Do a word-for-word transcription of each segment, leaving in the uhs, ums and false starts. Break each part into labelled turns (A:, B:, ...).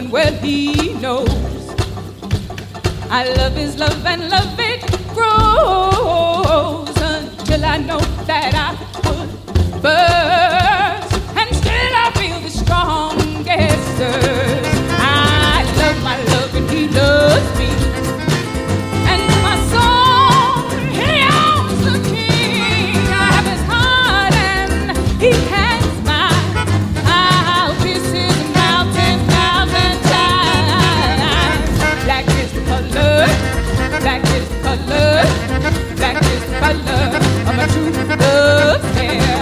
A: loving, well, he knows. I love his love and love it grows until I know that I would burst, and still I feel the strongest urge. I love my love and he loves me, and my soul, he owns the king. I have his heart and he has mine. I'll kiss his mouth ten thousand times. Black is the color, black is the color, black is the color of my true love's hair.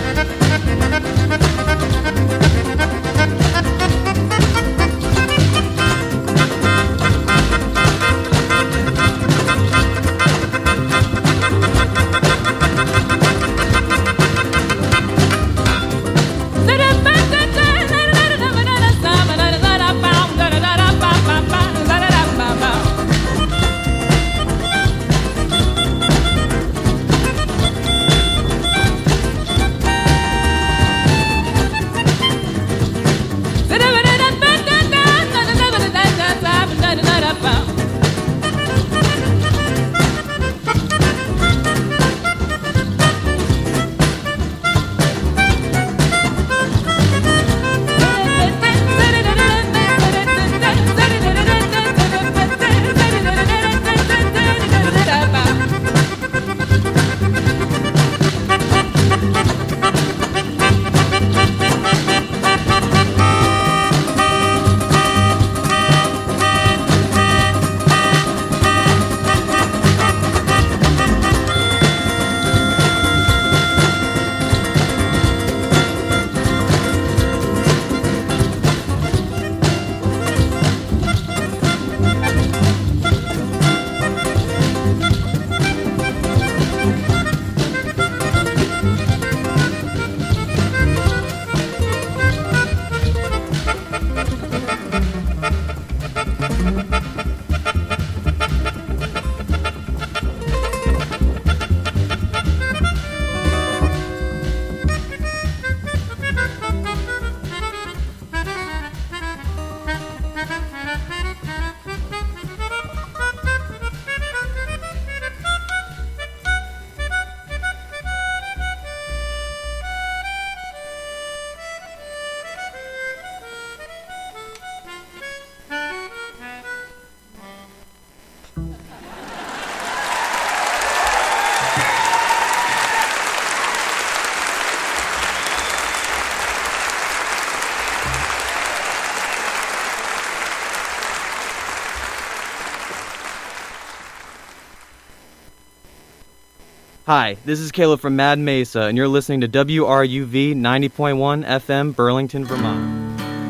B: Hi, this is Caleb from Mad Mesa, and you're listening to W R U V ninety point one F M, Burlington, Vermont.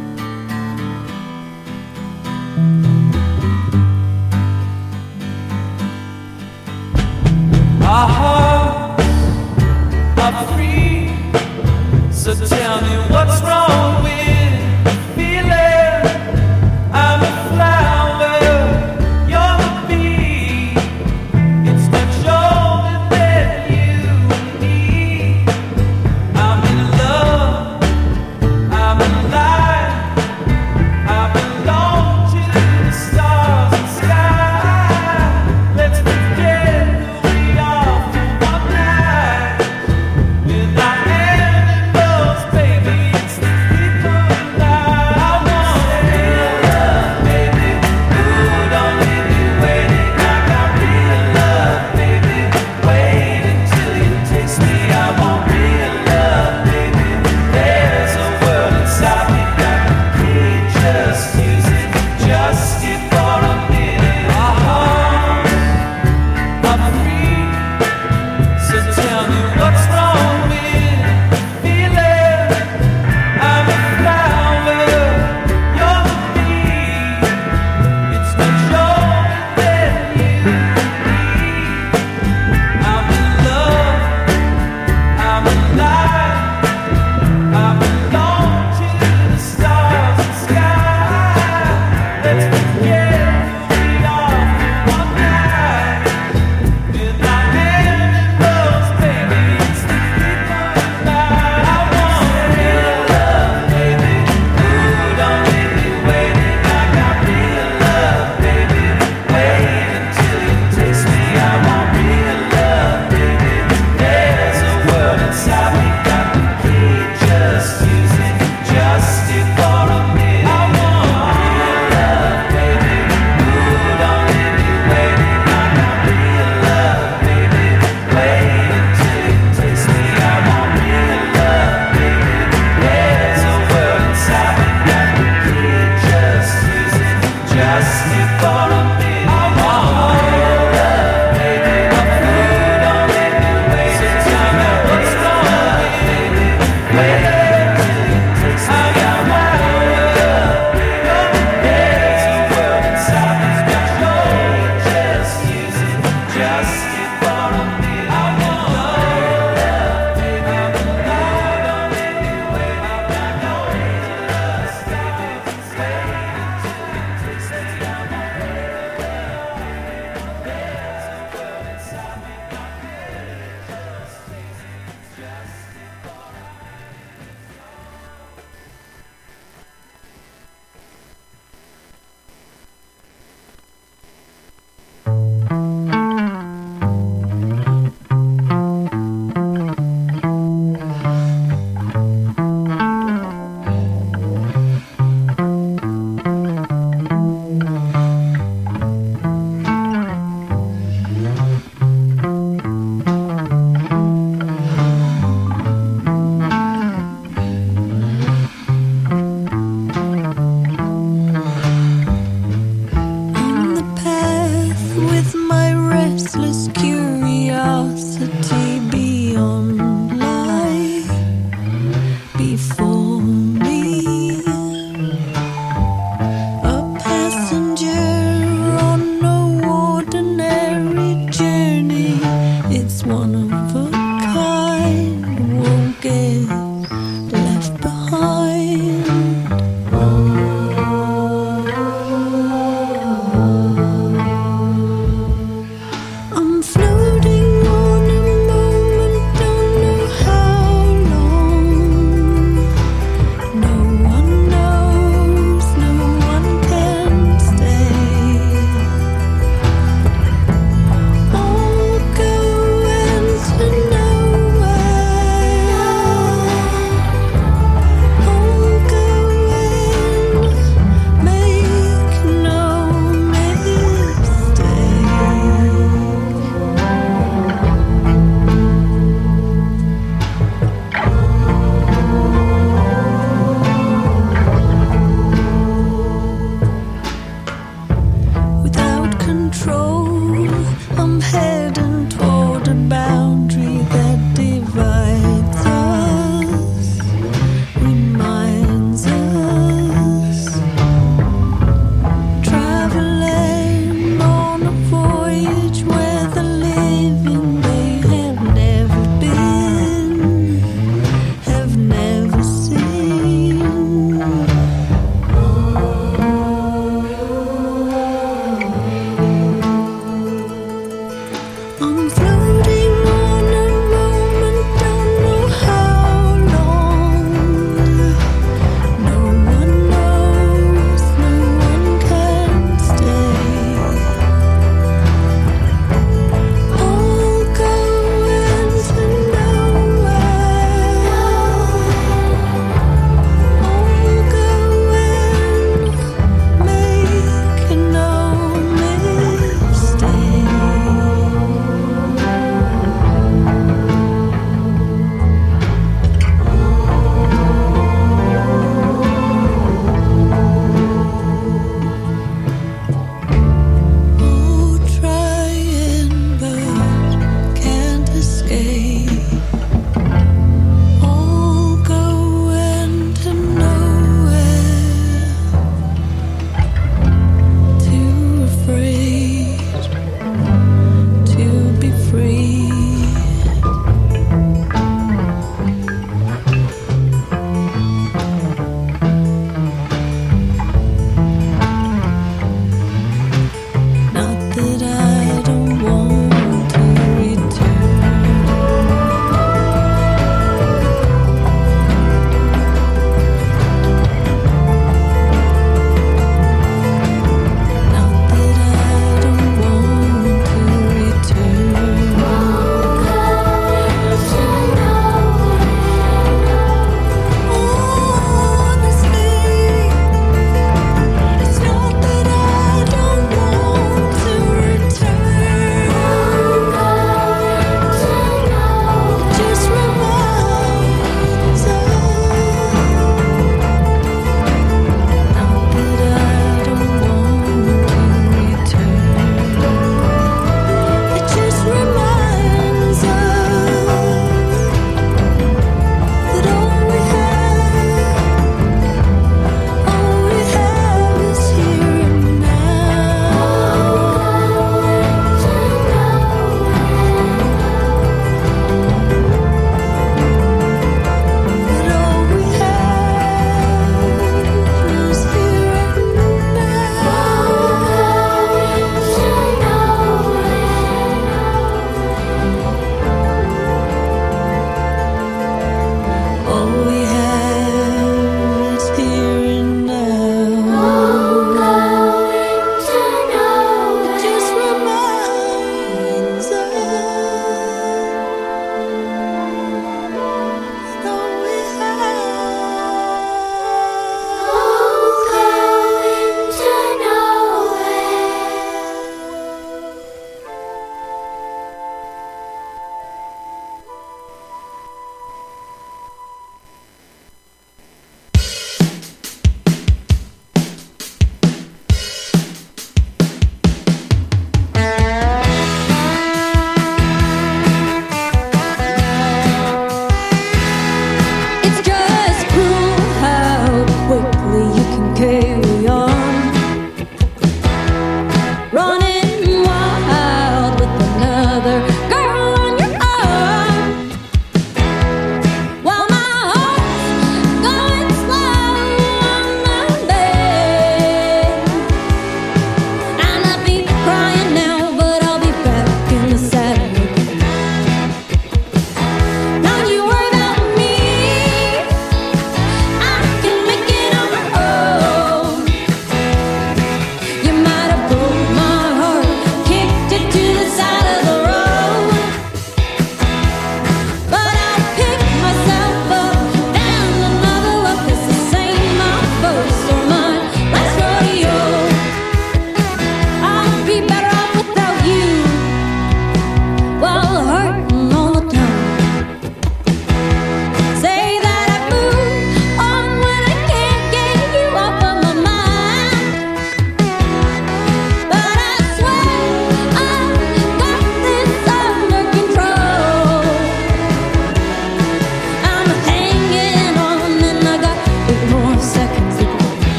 C: Our hearts are free, so tell me what's wrong with the feeling. I'm a flower, you're the bee. It's much older than you and me. I'm in love, I'm alive, I belong to the stars and sky. Let's forget who we are for one night. Without animals, baby, it's the people
D: before me. A passenger on no ordinary journey. It's one of a kind, won't get left behind. I'm floating on a moment, don't know how long.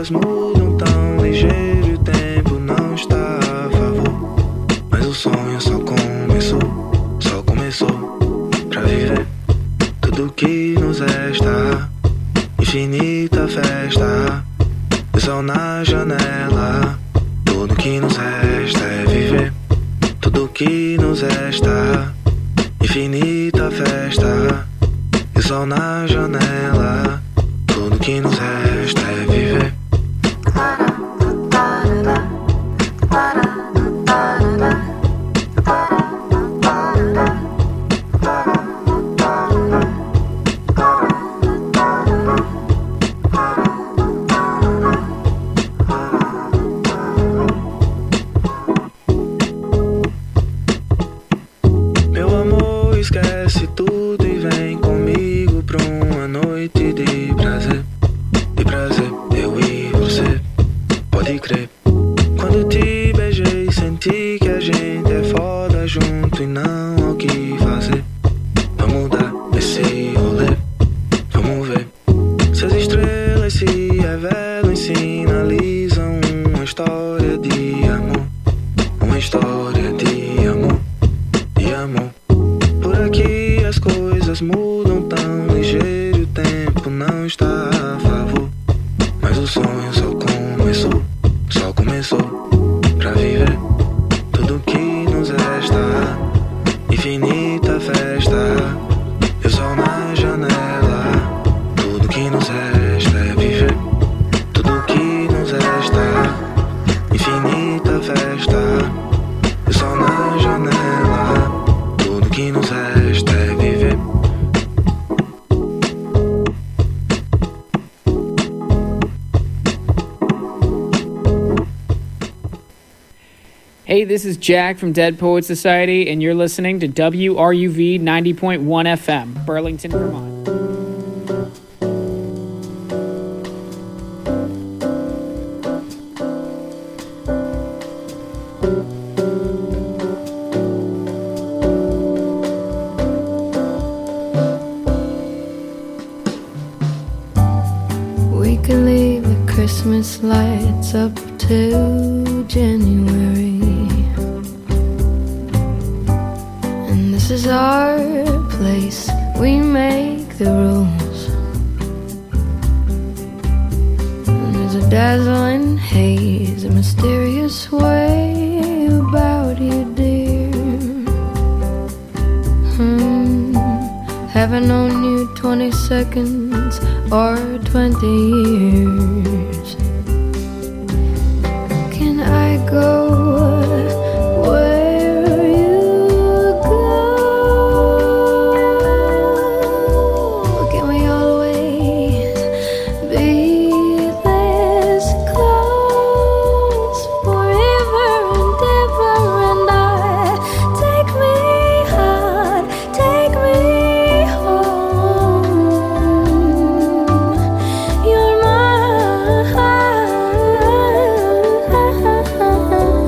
E: coisas mudam tão ligeiro e o tempo não está a favor. Mas o sonho só começou, só começou pra viver tudo que nos resta. Infinita festa, o sol na janela. Tudo que nos resta é viver tudo que nos resta. Infinita festa, o sol na janela. Tudo que nos resta é viver. Meu amor, esquece tudo e vem comigo pra uma noite de prazer. De prazer, eu e você, pode crer. Quando te beijei, senti que a gente é foda junto e não há o que fazer. Vamos dar esse rolê, vamos ver se as estrelas se revelam e sinalizam uma história de amor. Uma história de amor, de amor. Por aqui as coisas mudam tão ligeiro, o tempo não está a favor. Mas o sonho só começou, só começou pra viver tudo que nos resta. Infinita festa, e o sol na janela. Tudo que nos resta é viver tudo que nos resta. Infinita festa, e o sol na janela. Tudo que nos resta é viver.
F: Hey, this is Jack from Dead Poets Society, and you're listening to W R U V ninety point one F M, Burlington, Vermont.
D: We can leave the Christmas lights up till January. And this is our place, we make the rules. And there's a dazzling haze, a mysterious way about you, dear. Hmm. Haven't known you twenty seconds or twenty years. Can I go where you go? Can we always be this close forever and ever? And I take me hard, take me home. You're mine.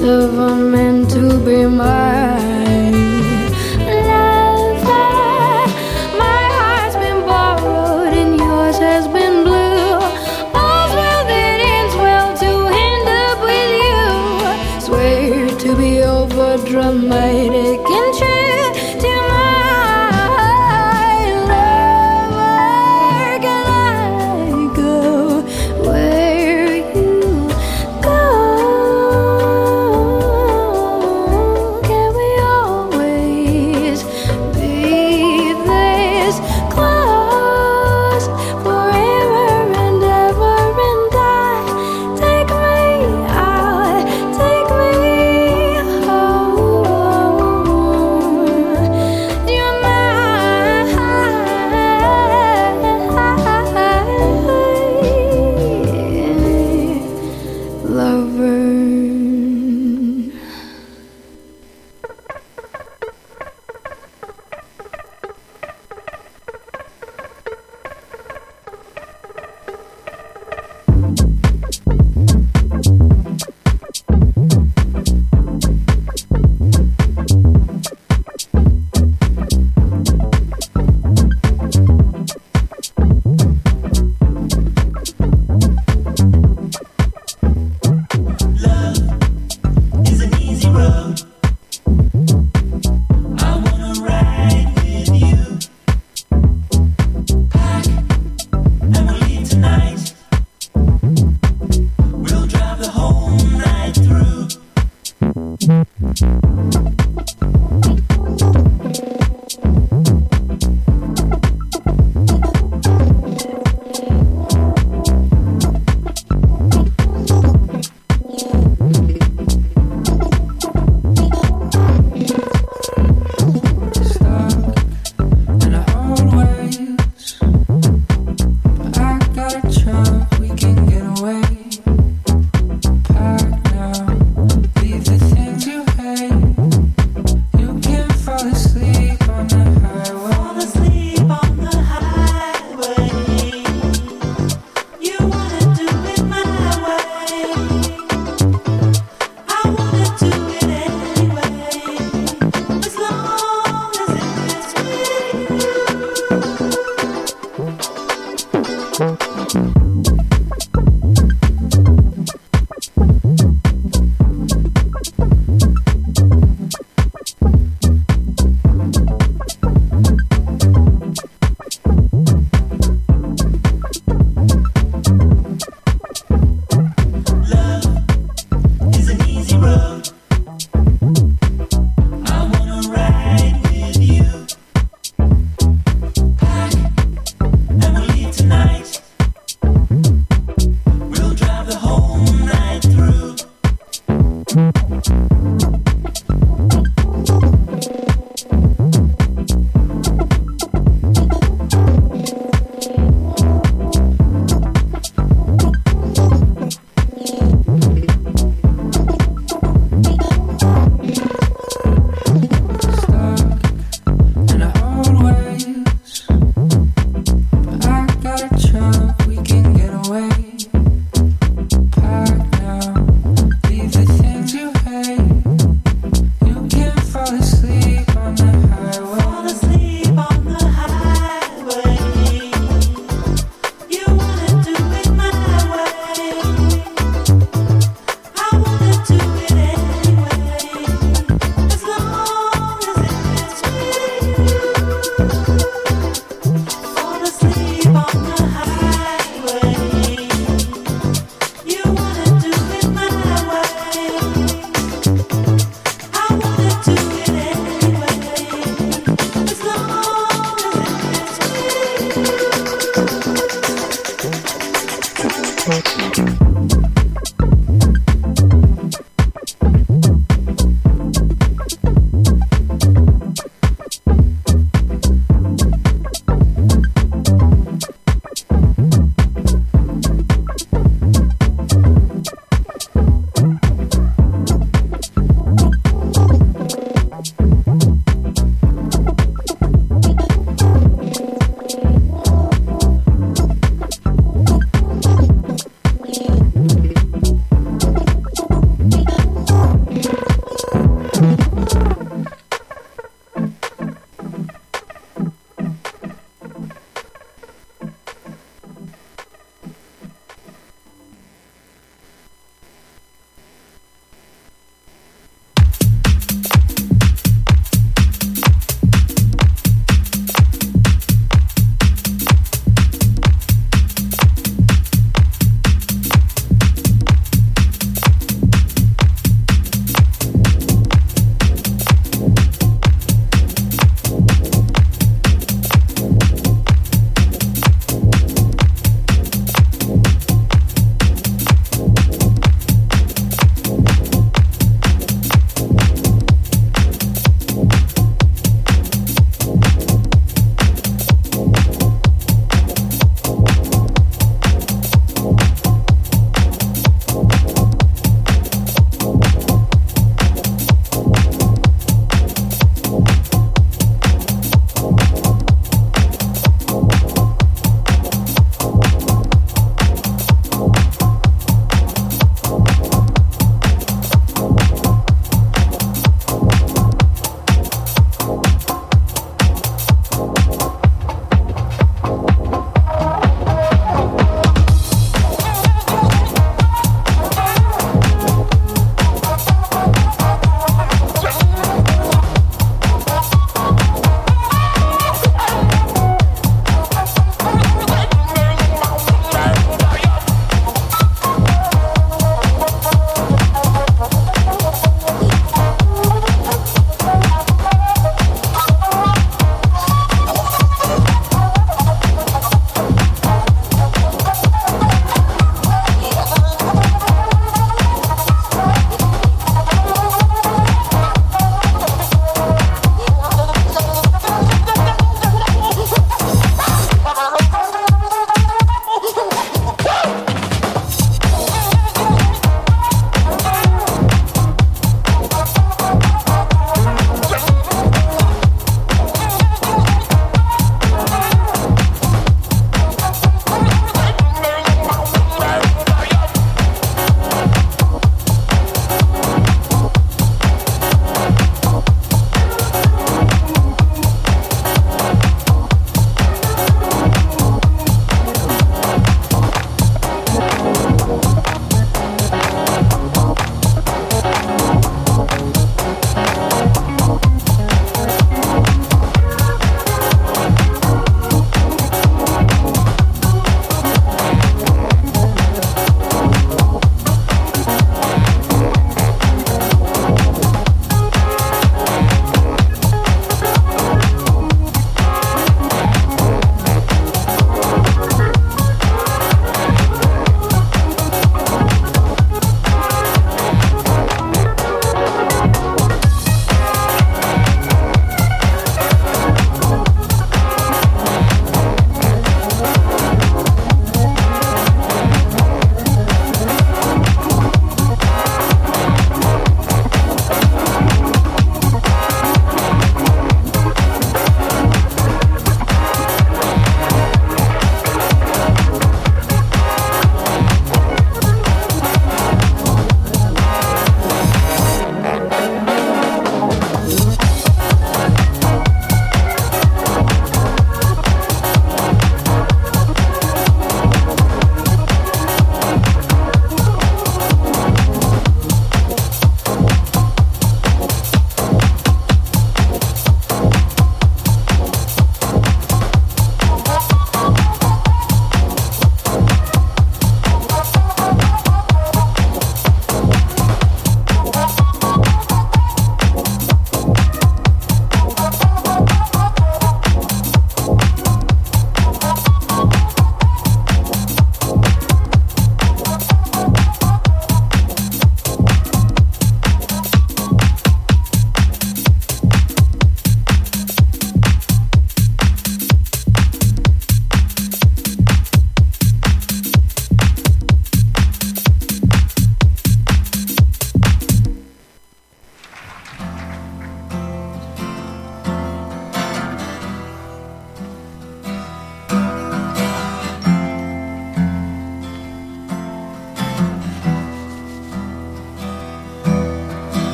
D: of a man to be mine. Lover, my heart's been borrowed and yours has been blue. All's well that ends well, to end up with you. Swear to be over dramatic and true to my lover. Can I go where you go?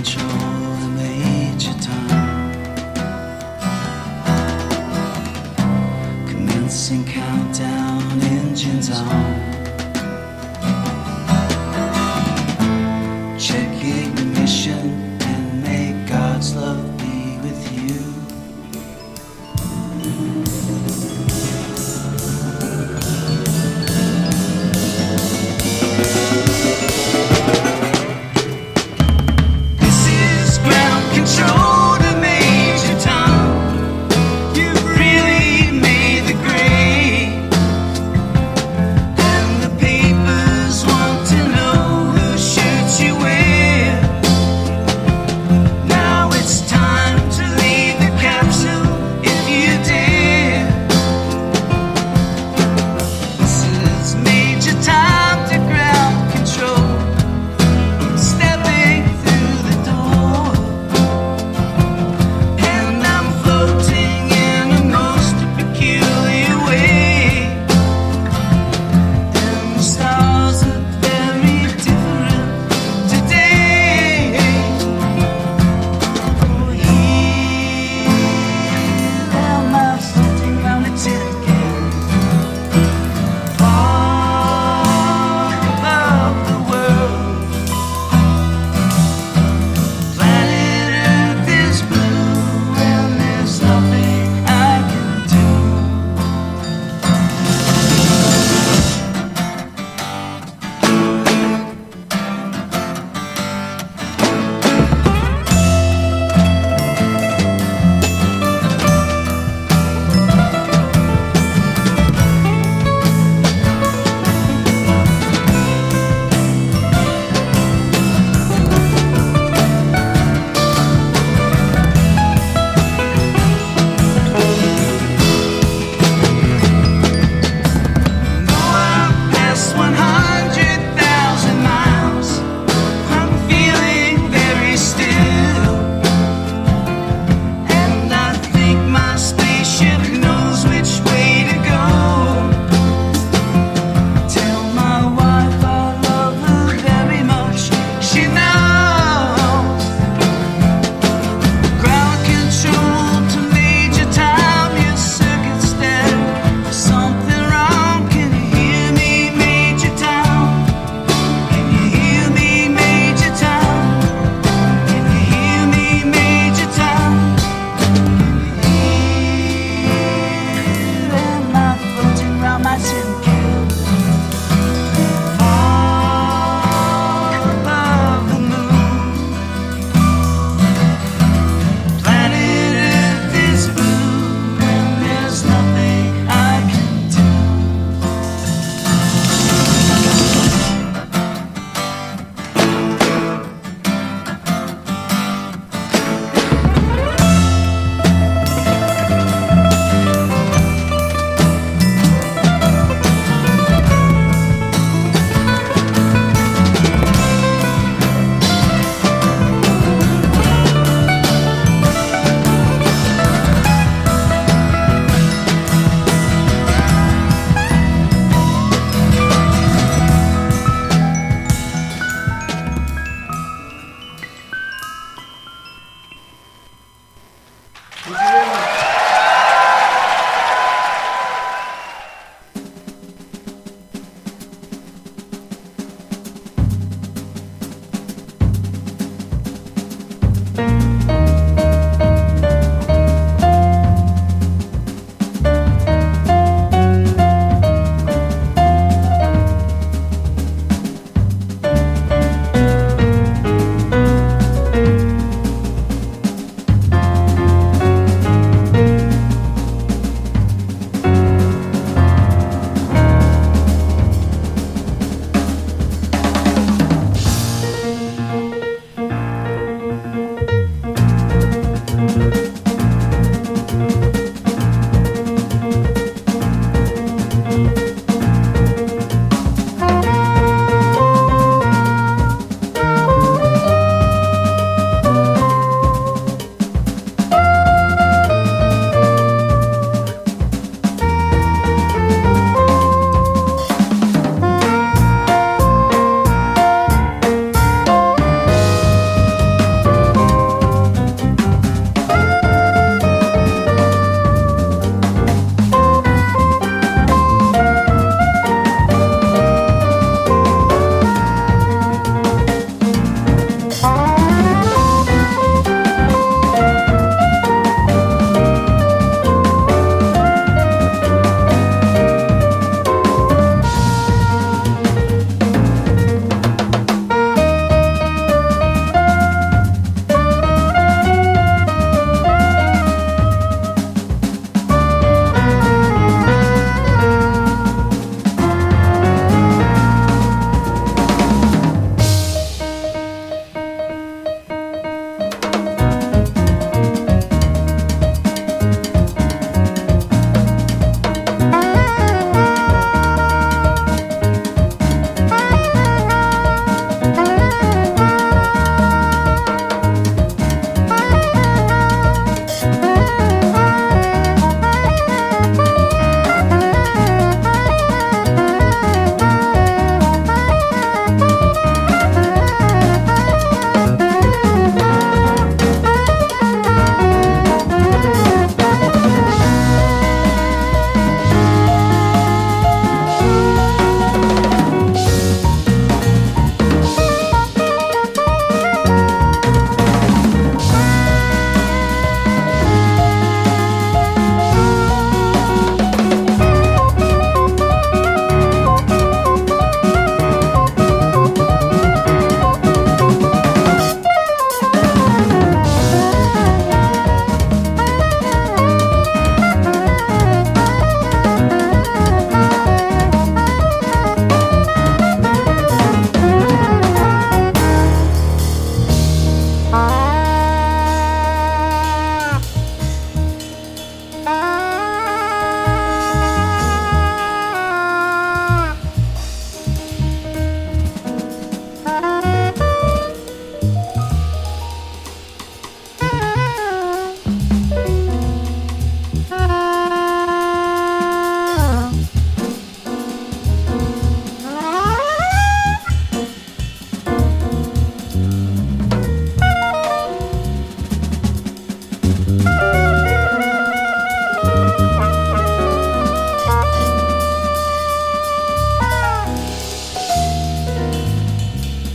G: control the major tom. Commencing countdown, engines on.